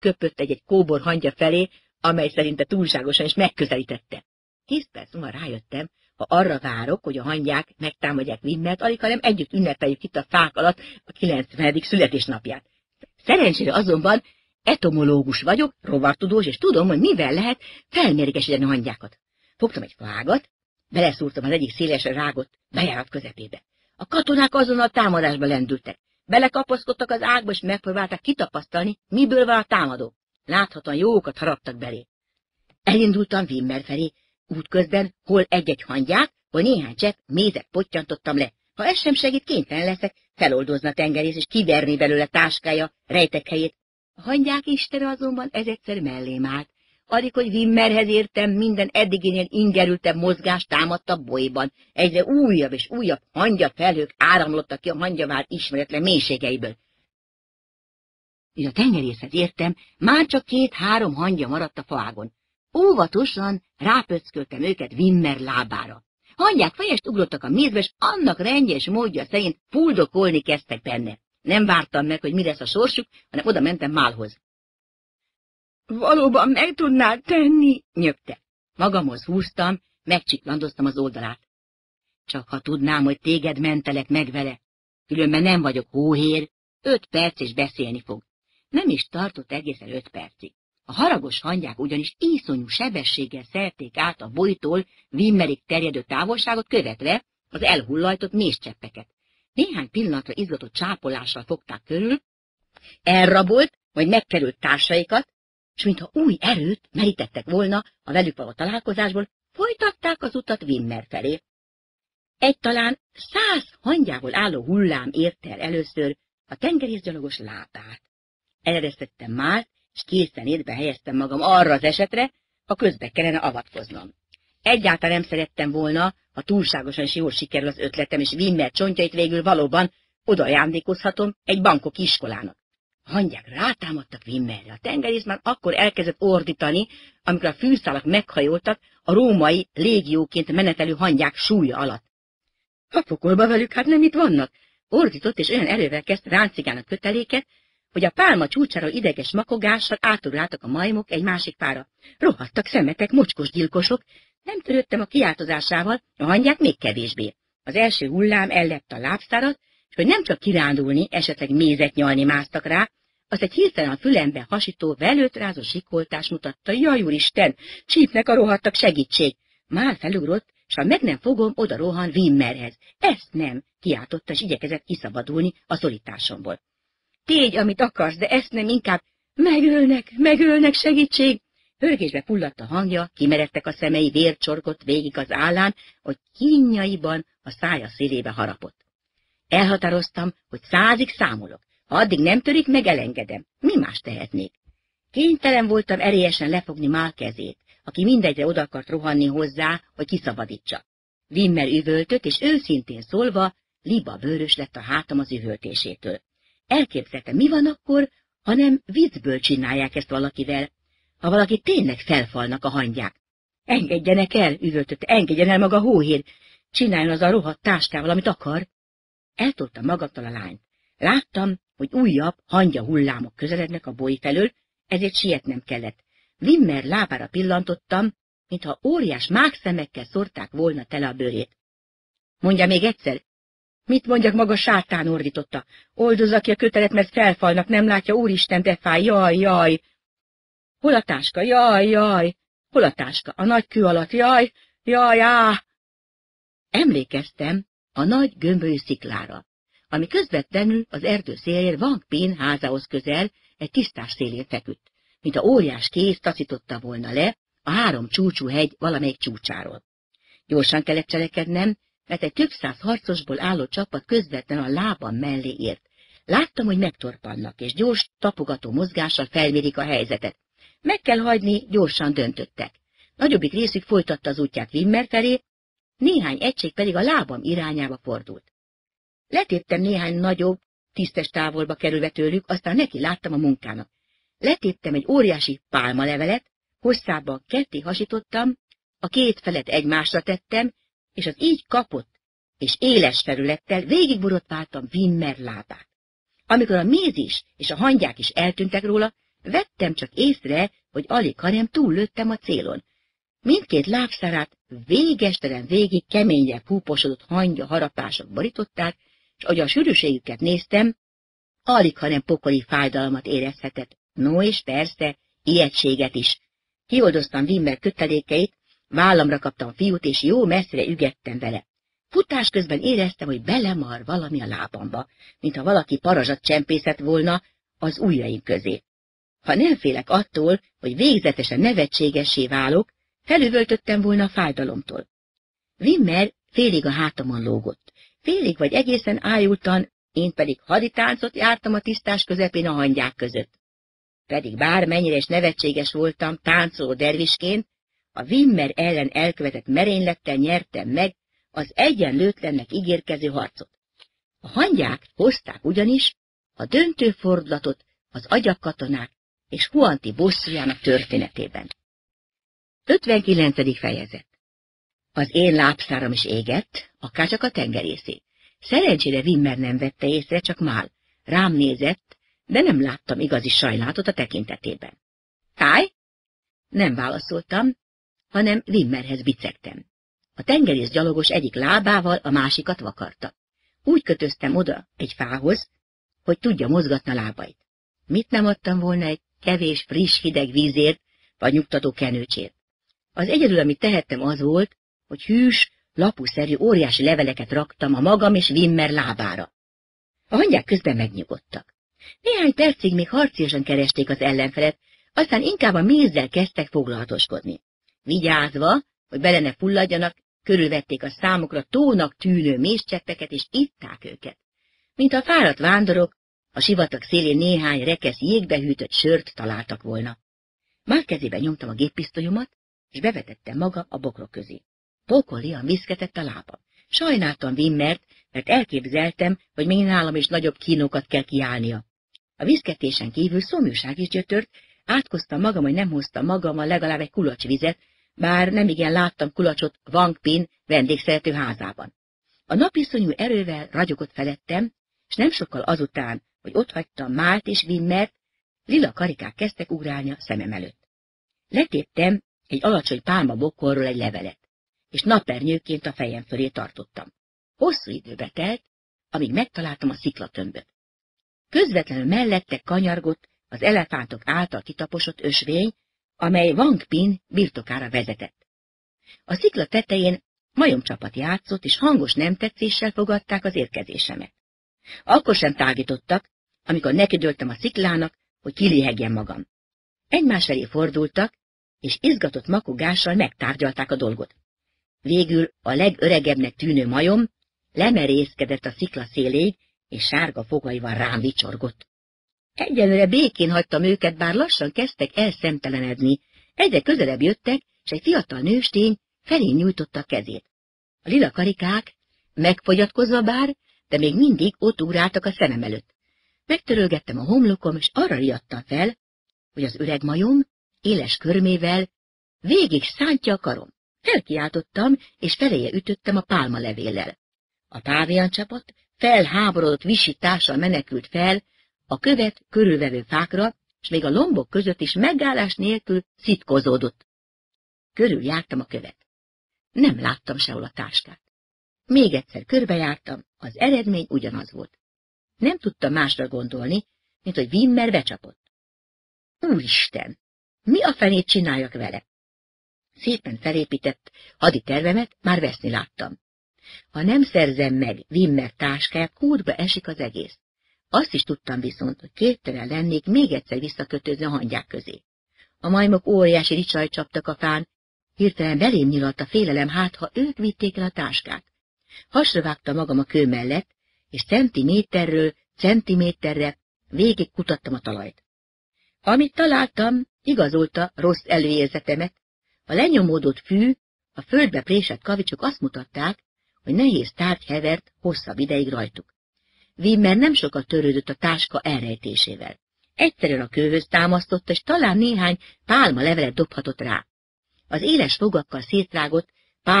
köpött egy kóbor hangya felé, amely szerinte túlságosan is megközelítette. 10 perc múlva rájöttem, ha arra várok, hogy a hangyák megtámadják Wimmert, alig, hanem együtt ünnepeljük itt a fák alatt a 90. születésnapját. Szerencsére azonban etomológus vagyok, rovartudós, és tudom, hogy mivel lehet felmérgesíteni a hangyákat. Fogtam egy faágat, beleszúrtam az egyik szélesre rágott bejárat közepébe. A katonák azonnal támadásba lendültek. Belekapaszkodtak az ágba, és megpróbálták kitapasztalni, miből van a támadó. Láthatóan jókat haraptak belé. Elindultam Wimmer felé, útközben hol egy-egy hangyák, hol néhány csepp mézet pottyantottam le. Ha ez sem segít, kénytelen leszek feloldozni a tengerész, és kiverni belőle táskája, rejtek helyét. A hangyák istene azonban ez egyszer mellém állt. Addig, hogy Wimmerhez értem, minden eddiginél ingerültebb mozgást támadta bolyban. Egyre újabb és újabb hangyafelhők áramlottak ki a hangyavár ismeretlen mélységeiből. És a tengerészhez értem, már csak 2-3 hangya maradt a faágon. Óvatosan rápöcköltem őket Wimmer lábára. Hangyák fejest ugrottak a mézbe, és annak rendje és módja szerint fuldokolni kezdtek benne. Nem vártam meg, hogy mi lesz a sorsuk, hanem oda mentem Málhoz. Valóban meg tudnád tenni? Nyögte. Magamhoz húztam, megcsiklandoztam az oldalát. Csak ha tudnám, hogy téged mentelek meg vele. Különben nem vagyok hóhér, 5 perc és beszélni fog. Nem is tartott egészen 5 percig. A haragos hangyák ugyanis iszonyú sebességgel szerték át a bolytól Wimmerig terjedő távolságot, követve az elhullajtott mézcseppeket. Néhány pillanatra izgatott csápolással fogták körül, elrabolt, vagy megkerült társaikat, és mintha új erőt merítettek volna a velük való találkozásból, folytatták az utat Wimmer felé. Egy talán 100 hangyából álló hullám érte el először a tengerészgyalogos lábát. Eleresztettem Mált, és készenlétbe helyeztem magam arra az esetre, ha közbe kellene avatkoznom. Egyáltalán nem szerettem volna, ha túlságosan is jól sikerül az ötletem, és Wimmer csontjait végül valóban odaajándékozhatom egy Bangkok iskolának. A hangyák rátámadtak Wimmerre. A tengerész már akkor elkezdett ordítani, amikor a fűszálak meghajoltak a római légióként menetelő hangyák súlya alatt. A pokolba velük, hát nem itt vannak. Ordított, és olyan erővel kezdte ráncigálni a köteléket, hogy a pálma csúcsáról ideges makogással átugráltak a majmok egy másik pára. Rohadtak szemetek, mocskos gyilkosok. Nem törődtem a kiáltozásával, a hangyák még kevésbé. Az első hullám ellepte a lábszárat, és hogy nem csak kirándulni, esetleg mézet nyalni másztak rá, azt egy hirtelen a fülembe hasító, velőt rázó sikoltás mutatta. Jaj, úristen, csípnek a rohadtak, segítség! Már felugrott, s ha meg nem fogom, oda rohan Wimmerhez. Ezt nem, kiáltotta, és igyekezett kiszabadulni a szorításomból. Tégy, amit akarsz, de ezt nem, inkább megölnek, segítség! Hörgésbe fulladt a hangja, kimeredtek a szemei, vér csorgott végig az állán, hogy kínjaiban a szája szélébe harapott. Elhatároztam, hogy 100-ig számolok. Ha addig nem törik, meg elengedem. Mi más tehetnék? Kénytelen voltam erélyesen lefogni Mál kezét, aki mindegyre oda akart rohanni hozzá, hogy kiszabadítsa. Wimmer üvöltött, és őszintén szólva, liba bőrös lett a hátam az üvöltésétől. Elképzeltem, mi van akkor, ha nem viccből csinálják ezt valakivel, ha valaki tényleg felfalnak a hangyák. Engedjenek el, üvöltötte, engedjen el maga hóhér, csináljon az a rohadt táskával, amit akar. Eltoltam magamtól a lányt. Láttam, hogy újabb hangya hullámok közelednek a boly felől, ezért sietnem kellett. Wimmer lábára pillantottam, mintha óriás mákszemekkel szórták volna tele a bőrét. Mondja még egyszer. Mit mondjak, maga sátán, ordította. Oldozza ki a kötelet, mert felfalnak, nem látja, úristen, de fáj, jaj. Hol a táska, jaj. Hol a táska, a nagy kő alatt, jaj. Emlékeztem a nagy gömbölyű sziklára, ami közvetlenül az erdő szélén Wang Pin házához közel egy tisztás szélén feküdt, mintha óriás kéz taszította volna le a 3 csúcsú hegy valamelyik csúcsáról. Gyorsan kellett cselekednem, mert egy több 100 harcosból álló csapat közvetlenül a lábam mellé ért. Láttam, hogy megtorpannak, és gyors, tapogató mozgással felmérik a helyzetet. Meg kell hagyni, gyorsan döntöttek. Nagyobbik részük folytatta az útját Wimmer felé, néhány egység pedig a lábam irányába fordult. Letéptem néhány nagyobb, tisztes távolba kerülve tőlük, aztán neki láttam a munkának. Letéptem egy óriási pálmalevelet, hosszában ketté hasítottam, a 2 felet egymásra tettem, és az így kapott és éles felülettel végigborotáltam Wimmer lábát. Amikor a méz is és a hangyák is eltűntek róla, Vettem csak észre, hogy alig, hanem túllőttem a célon. Mindkét lábszárát végestelen végig keményen fúposodott hangya harapások borították, és ahogy a sűrűségüket néztem, alig, hanem pokoli fájdalmat érezhetett. No és persze, ijegységet is. Kioldoztam Wimmer kötelékeit, vállamra kaptam a fiút, és jó messzire ügettem vele. Futás közben éreztem, hogy belemar valami a lábamba, mintha valaki parazsat csempészett volna az ujjaim közé. Ha nem félek attól, hogy végzetesen nevetségessé válok, felüvöltöttem volna a fájdalomtól. Wimmer félig a hátamon lógott, félig vagy egészen ájultan, én pedig haditáncot jártam a tisztás közepén a hangyák között. Pedig bármennyire is nevetséges voltam táncoló dervisként, a Wimmer ellen elkövetett merénylettel nyertem meg az egyenlőtlennek ígérkező harcot. A hangyák hozták ugyanis a döntő fordulatot az agyakkatonák és Huanti bosszújának történetében. 59. fejezet. Az én lábszáram is égett, akárcsak a tengerészé. Szerencsére Wimmer nem vette észre, csak mál. Rám nézett, de nem láttam igazi sajnálatot a tekintetében. Fáj? Nem válaszoltam, hanem Wimmerhez bicegtem. A tengerész gyalogos egyik lábával a másikat vakarta. Úgy kötöztem oda egy fához, hogy tudja mozgatni a lábait. Mit nem adtam volna egy kevés friss hideg vízért, vagy nyugtató kenőcsért? Az egyedül, amit tehettem, az volt, hogy hűs, lapuszerű óriási leveleket raktam a magam és Wimmer lábára. A hangyák közben megnyugodtak. Néhány percig még harciasan keresték az ellenfelet, aztán inkább a mézzel kezdtek foglalatoskodni. Vigyázva, hogy bele ne fulladjanak, körülvették a számukra tónak tűnő mézcseppeket, és itták őket. Mint a fáradt vándorok, a sivatag szélén néhány rekesz jégbe hűtött sört találtak volna. Már kezébe nyomtam a géppisztolyomat, és bevetettem magam a bokrok közé. Pokolian viszketett a lábam. Sajnáltam Wimmert, mert elképzeltem, hogy még nálam is nagyobb kínokat kell kiállnia. A viszketésen kívül szomjúság is gyötört, átkoztam magam, hogy nem hoztam magammal legalább egy kulacsvizet, bár nemigen láttam kulacsot Wang Pin vendégszerető házában. A napiszonyú erővel ragyogott felettem, és nem sokkal azután, hogy otthagytam Mált és Wimmert, lila karikák kezdtek ugrálni a szemem előtt. Letéptem egy alacsony pálma bokorról egy levelet, és napernyőként a fejem fölé tartottam. Hosszú időbe telt, amíg megtaláltam a sziklatömböt. Közvetlenül mellette kanyargott az elefántok által kitaposott ösvény, amely Wang Pin birtokára vezetett. A szikla tetején majomcsapat játszott, és hangos nemtetszéssel fogadták az érkezésemet. Akkor sem tágítottak, amikor nekidőltem a sziklának, hogy kiléhegjen magam. Egymás felé fordultak, és izgatott makogással megtárgyalták a dolgot. Végül a legöregebbnek tűnő majom lemerészkedett a szikla széléig, és sárga fogaival rám vicsorgott. Egyelőre békén hagytam őket, bár lassan kezdtek elszemtelenedni. Egyre közelebb jöttek, és egy fiatal nőstény felén nyújtotta a kezét. A lila karikák, megfogyatkozva bár, de még mindig ott ugráltak a szemem előtt. Megtörölgettem a homlokom, és arra riadtam fel, hogy az öreg majom éles körmével végig szántja a karom. Felkiáltottam, és feléje ütöttem a pálmalevéllel. A páviancsapat felháborodott visítással menekült fel a követ körülvevő fákra, és még a lombok között is megállás nélkül szitkozódott. Körüljártam a követ. Nem láttam sehol a táskát. Még egyszer körbejártam, az eredmény ugyanaz volt. Nem tudtam másra gondolni, mint hogy Wimmer becsapott. Úristen! Mi a fenét csináljak vele? Szépen felépített haditervemet már veszni láttam. Ha nem szerzem meg Wimmer táskáját, kútba esik az egész. Azt is tudtam viszont, hogy képtelen lennék még egyszer visszakötözni a hangyák közé. A majmok óriási ricsaj csaptak a fán, hirtelen belém nyílt a félelem, hát ha ők vitték el a táskát. Hasra vágtam magam a kő mellett, és centiméterről centiméterre végig kutattam a talajt. Amit találtam, igazolta rossz előérzetemet. A lenyomódott fű, a földbe présett kavicsok azt mutatták, hogy nehéz tárgy hevert hosszabb ideig rajtuk. Wimmer nem sokat törődött a táska elrejtésével. Egyszerűen a kőhöz támasztotta, és talán néhány pálma levelet dobhatott rá. Az éles fogakkal szétrágott,